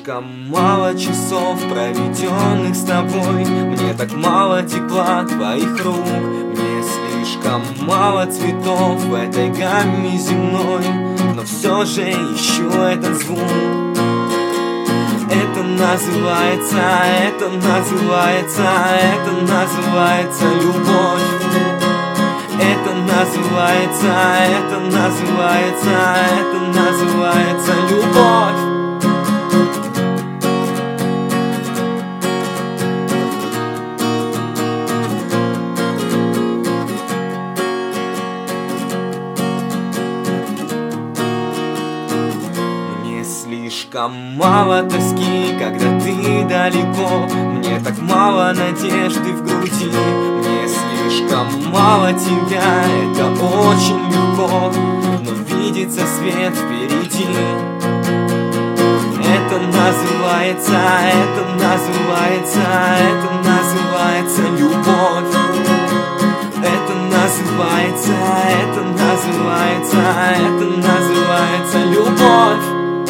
слишком мало часов, проведенных с тобой. Мне так мало тепла твоих рук. Мне слишком мало цветов в этой гамме земной. Но все же ищу этот звук. Это называется любовь. Это называется любовь. Слишком мало тоски, когда ты далеко. Мне так мало надежды в груди. Мне слишком мало тебя, это очень легко, но видится свет впереди. Это называется любовь. Это называется любовь.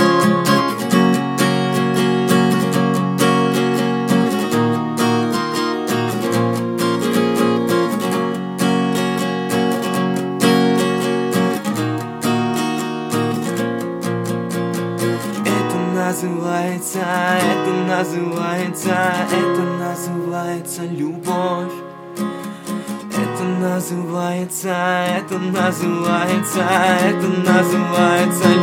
Это называется любовь. Это называется